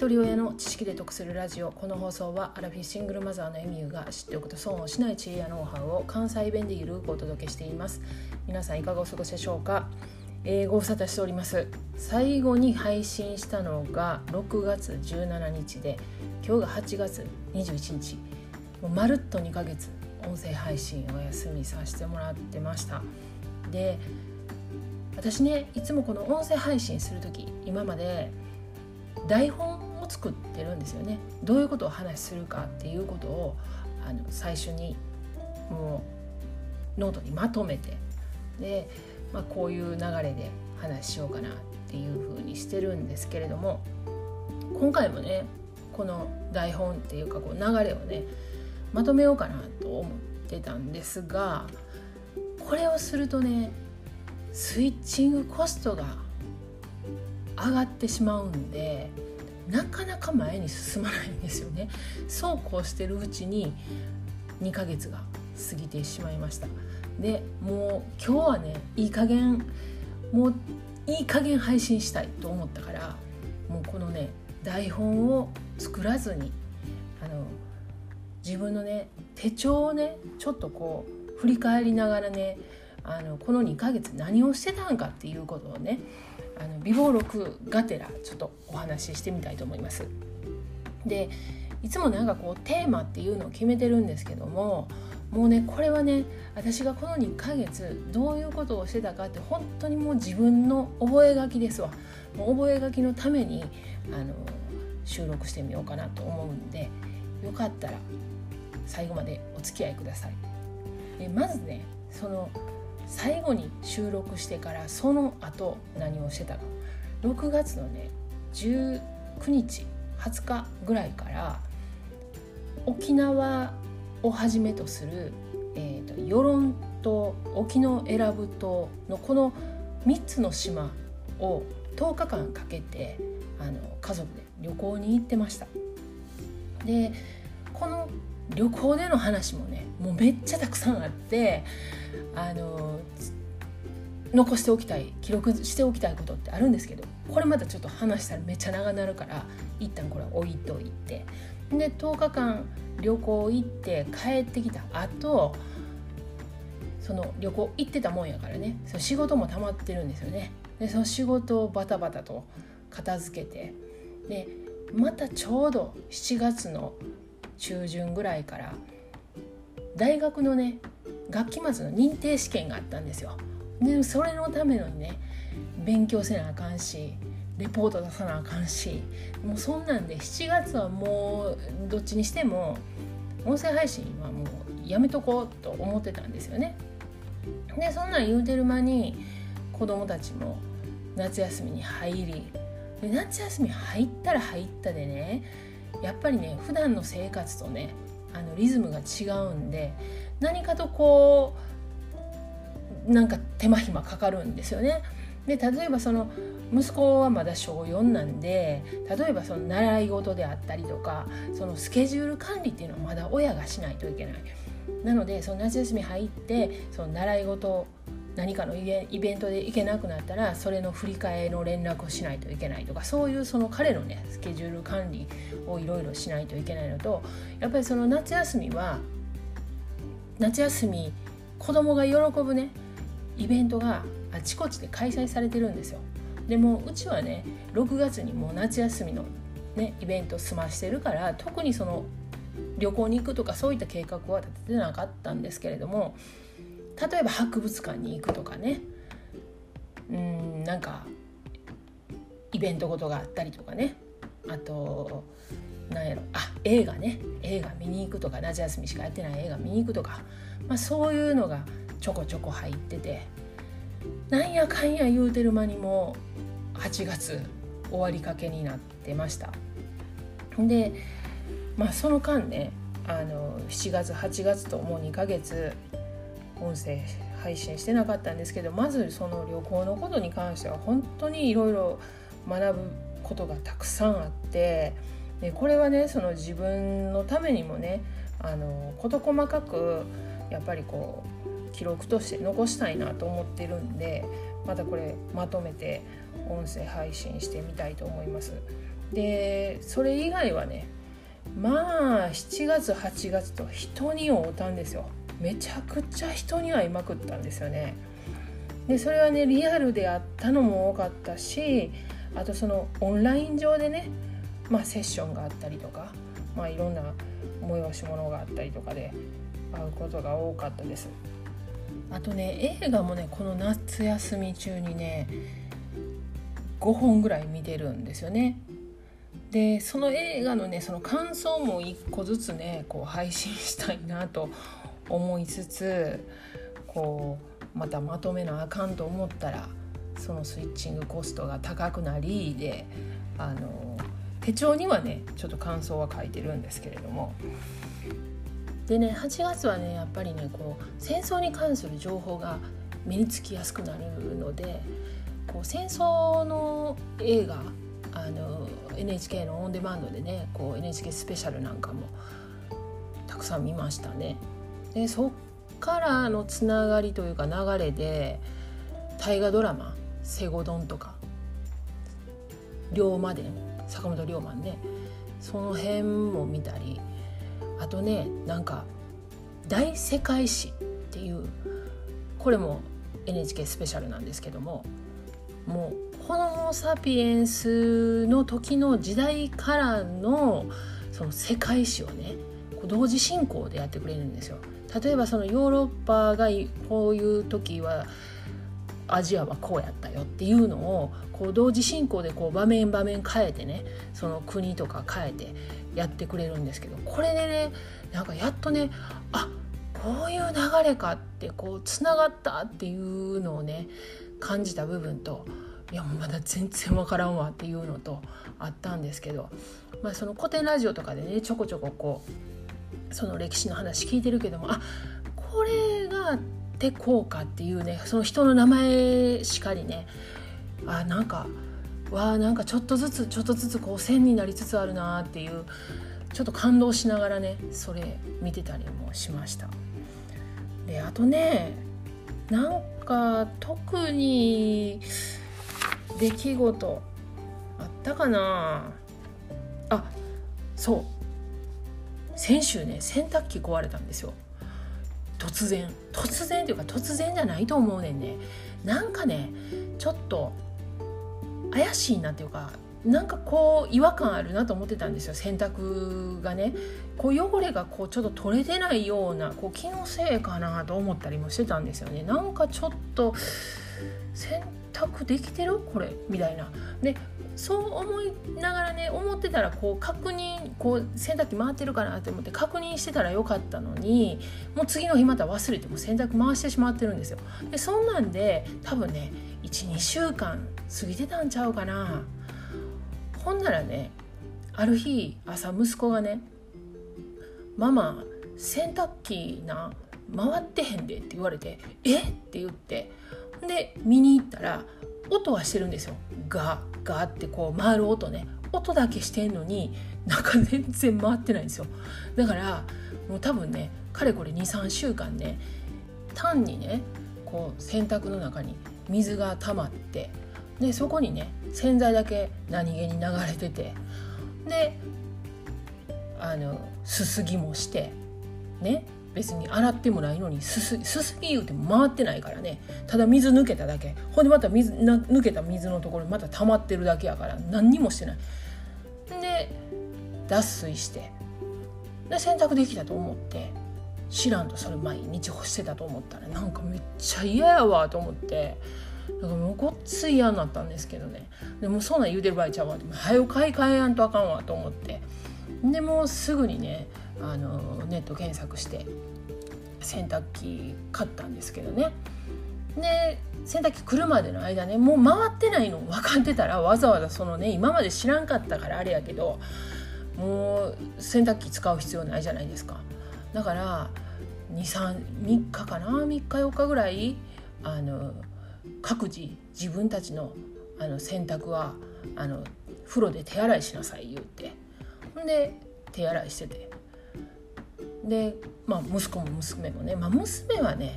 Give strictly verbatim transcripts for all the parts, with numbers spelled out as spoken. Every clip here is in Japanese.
一人親の知識で得するラジオ。この放送はアラフィフシングルマザーのエミューが知っておくと損をしない知恵やノウハウを関西弁でゆるくお届けしています。皆さんいかがお過ごしでしょうか。えー、ご無沙汰しております。最後に配信したのがろくがつじゅうしちにちで、今日がはちがつにじゅういちにち、もうまるっとにかげつ音声配信お休みさせてもらってました。で、私ね、いつもこの音声配信するとき、今まで台本を作ってるんですよね。どういうことを話するかっていうことをあの最初にもうノートにまとめて、で、まあ、こういう流れで話しようかなっていう風にしてるんですけれども、今回もね、この台本っていうかこう流れをねまとめようかなと思ってたんですが、これをするとね、スイッチングコストが上がってしまうんで、なかなか前に進まないんですよね。そうこうしてるうちににかげつが過ぎてしまいました。で、もう今日はね、いい加減もういい加減配信したいと思ったから、もうこのね台本を作らずに、あの自分のね手帳をねちょっとこう振り返りながらね、あのこのにかげつ何をしてたんかっていうことをね、あの備忘録がてらちょっとお話ししてみたいと思います。で、いつもなんかこうテーマっていうのを決めてるんですけども、もうねこれはね、私がこのにかげつどういうことをしてたかって本当にもう自分の覚え書きですわ。もう覚え書きのためにあの収録してみようかなと思うんで、よかったら最後までお付き合いください。で、まずね、その最後に収録してからその後何をしてたか、ろくがつのねじゅうくにちはつかぐらいから沖縄をはじめとする、えーと、与論島、沖永良部島のこのみっつの島をとおかかんかけてあの家族で旅行に行ってました。で、この旅行での話もね、もうめっちゃたくさんあって、あの残しておきたい、記録しておきたいことってあるんですけど、これまたちょっと話したらめっちゃ長なるから、一旦これ置いといて、でとおかかん旅行行って帰ってきた後、その旅行行ってたもんやからね、その仕事も溜まってるんですよね。で、その仕事をバタバタと片付けて、でまたちょうどしちがつの中旬ぐらいから大学のね学期末の認定試験があったんですよ。でそれのためのね勉強せなあかんし、レポート出さなあかんし、もうそんなんでしちがつはもうどっちにしても音声配信はもうやめとこうと思ってたんですよね。でそんなん言うてる間に子供たちも夏休みに入り、で夏休み入ったら入ったでね、やっぱりね普段の生活とねあのリズムが違うんで、何かとこうなんか手間暇かかるんですよね。で例えばその息子はまだしょうよんなんで、例えばその習い事であったりとか、そのスケジュール管理っていうのはまだ親がしないといけない。なのでその夏休み入ってその習い事何かのイベントで行けなくなったら、それの振り替えの連絡をしないといけないとか、そういうその彼のねスケジュール管理をいろいろしないといけないのと、やっぱりその夏休みは夏休み子供が喜ぶねイベントがあちこちで開催されてるんですよ。でもうちはねろくがつにもう夏休みのねイベント済ましてるから、特にその旅行に行くとかそういった計画は立ててなかったんですけれども、例えば博物館に行くとかね、うーんなんかイベントごとがあったりとかね、あとなんやろあ映画ね映画見に行くとか、夏休みしかやってない映画見に行くとか、まあ、そういうのがちょこちょこ入ってて、なんやかんや言うてる間にもはちがつ終わりかけになってました。で、まあその間ね、あのしちがつはちがつともうにかげつ音声配信してなかったんですけど、まずその旅行のことに関しては本当にいろいろ学ぶことがたくさんあって、でこれはねその自分のためにもね、あの事細かくやっぱりこう記録として残したいなと思ってるんで、またこれまとめて音声配信してみたいと思います。 でそれ以外はね、まあしちがつはちがつと人に会うたんですよ。めちゃくちゃ人に会いまくったんですよね。でそれはねリアルであったのも多かったし、あとそのオンライン上でね、まあ、セッションがあったりとか、まあ、いろんな催し物があったりとかで会うことが多かったです。あとね映画もねこの夏休み中にねごほんぐらい見てるんですよね。でその映画のねその感想もいっこずつねこう配信したいなと思いつつ、こうまたまとめなあかんと思ったらそのスイッチングコストが高くなりで、あの手帳にはねちょっと感想は書いてるんですけれども、でねはちがつはねやっぱりねこう戦争に関する情報が目につきやすくなるので、こう戦争の映画あの エヌエイチケー のオンデマンドでねこう エヌエイチケー スペシャルなんかもたくさん見ましたね。でそっからのつながりというか流れで大河ドラマ西郷どんとか龍馬伝坂本龍馬ね、その辺も見たり、あとねなんか大世界史っていうこれも エヌエイチケー スペシャルなんですけども、もうホモサピエンスの時の時代からのその世界史をね同時進行でやってくれるんですよ。例えばそのヨーロッパがこういう時はアジアはこうやったよっていうのをこう同時進行でこう場面場面変えてね、その国とか変えてやってくれるんですけど、これでねなんかやっとねあこういう流れかってこうつながったっていうのをね感じた部分と、いやもうまだ全然わからんわっていうのとあったんですけど、まあ、その古典ラジオとかでねちょこちょここうその歴史の話聞いてるけども、あこれがあってこうかっていうね、その人の名前しかりね、あなんかわあなんかちょっとずつちょっとずつこう線になりつつあるなっていうちょっと感動しながらねそれ見てたりもしました。であとねなんか特に出来事あったかなあ、そう先週ね洗濯機壊れたんですよ。突然突然というか突然じゃないと思うねんね。なんかねちょっと怪しいなっていうか、なんかこう違和感あるなと思ってたんですよ。洗濯がねこう汚れがこうちょっと取れてないようなこう気のせいかなと思ったりもしてたんですよね。なんかちょっと洗濯できてるこれみたいなで、そう思いながらね思ってたらこう確認こう洗濯機回ってるかなって思って確認してたらよかったのに、もう次の日また忘れても洗濯回してしまってるんですよ。でそんなんで多分ね いち,に 週間過ぎてたんちゃうかな。ほんならねある日朝息子がねママ洗濯機な回ってへんでって言われて、えって言ってで見に行ったら音はしてるんですよ。ガーガーってこう回る音ね、音だけしてんのになんか全然回ってないんですよ。だからもう多分ねかれこれ に,さん 週間ね単にねこう洗濯の中に水が溜まって、でそこにね洗剤だけ何気に流れてて、であのすすぎもしてね、別に洗ってもないのにすす、すすぎ言うても回ってないからね、ただ水抜けただけ、ほんでまた水な抜けた水のところまた溜まってるだけやから何にもしてない。で脱水してで洗濯できたと思って知らんとそれ毎日干してたと思ったらなんかめっちゃ嫌やわと思って、だからもうごっつい嫌になったんですけどね。でもそんなん言うてる場合ちゃうわって、早く買い替えやんとあかんわと思って、でもうすぐにねあのネット検索して洗濯機買ったんですけどね。で洗濯機来るまでの間ねもう回ってないの分かってたらわざわざそのね今まで知らんかったからあれやけどもう洗濯機使う必要ないじゃないですか。だからにさんみっかかなみっかよっかぐらいあの各自自分たちのあの洗濯はあの風呂で手洗いしなさい言ってで手洗いしてて、で、まあ、息子も娘もね、まあ、娘はね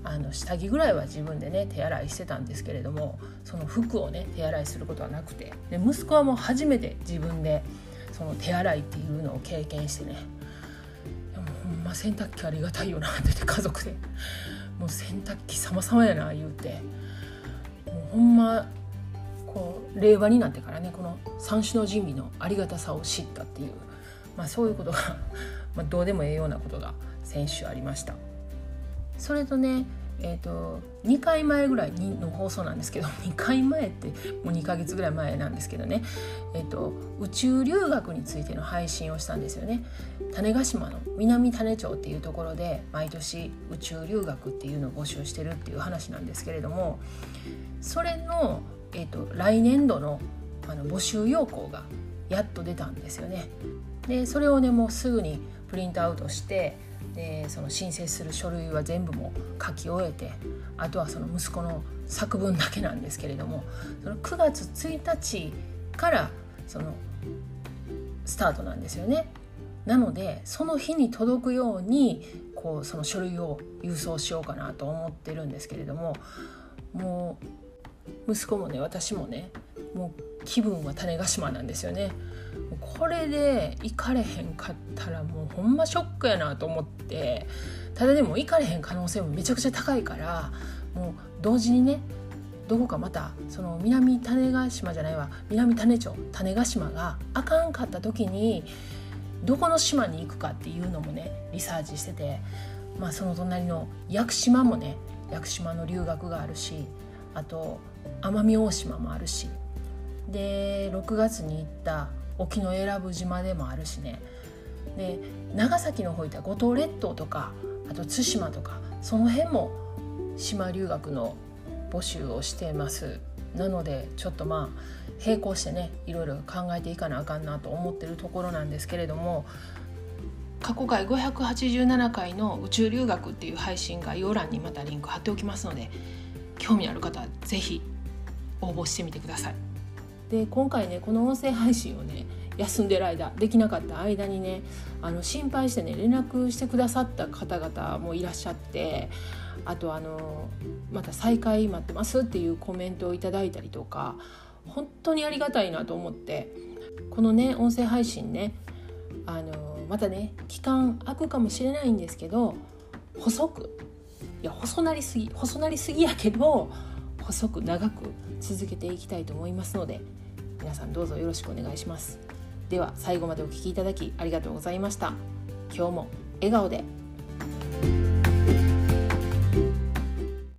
あの下着ぐらいは自分でね手洗いしてたんですけれども、その服をね手洗いすることはなくて、で息子はもう初めて自分でその手洗いっていうのを経験してね、でもほんま洗濯機ありがたいよなって言って家族でもう洗濯機様々やな言うて、もうほんまこう令和になってからねこの三種の神器のありがたさを知ったっていう、まあ、そういうことがまあどうでもええようなことが先週ありました。それとね、えーと、にかいまえぐらいの放送なんですけど、にかいまえってもうにかげつぐらい前なんですけどね、えーと、宇宙留学についての配信をしたんですよね。種子島の南種子っていうところで毎年宇宙留学っていうのを募集してるっていう話なんですけれども、それの、えーと、来年度の、あの募集要項がやっと出たんですよね。でそれをねもうすぐにプリントアウトして、でその申請する書類は全部もう書き終えて、あとはその息子の作文だけなんですけれども、そのくがつついたちからそのスタートなんですよね。なのでその日に届くようにこうその書類を郵送しようかなと思ってるんですけれども、もう息子もね私もねもう気分は種子島なんですよね。これで行かれへんかったらもうほんまショックやなと思って、ただでも行かれへん可能性もめちゃくちゃ高いから、もう同時にねどこかまたその南種子島じゃないわ南種子種子島があかんかった時にどこの島に行くかっていうのもねリサーチしてて、まあその隣の屋久島もね屋久島の留学があるし、あと奄美大島もあるし、でろくがつに行った沖永良部島でもあるしね、で長崎の方行った五島列島とかあと対馬とかその辺も島留学の募集をしています。なのでちょっとまあ並行してねいろいろ考えていかなあかんなと思ってるところなんですけれども、過去回ごひゃくはちじゅうななかいの宇宙留学っていう配信概要欄にまたリンク貼っておきますので、興味ある方はぜひ応募してみてください。で今回ねこの音声配信をね休んでる間できなかった間にねあの心配してね連絡してくださった方々もいらっしゃって、あとあのまた再開待ってますっていうコメントをいただいたりとか、本当にありがたいなと思って、このね音声配信ねあのまたね期間空くかもしれないんですけど、細くいや細なりすぎ細なりすぎやけど細く長く続けていきたいと思いますので、皆さんどうぞよろしくお願いします。では最後までお聞きいただきありがとうございました。今日も笑顔で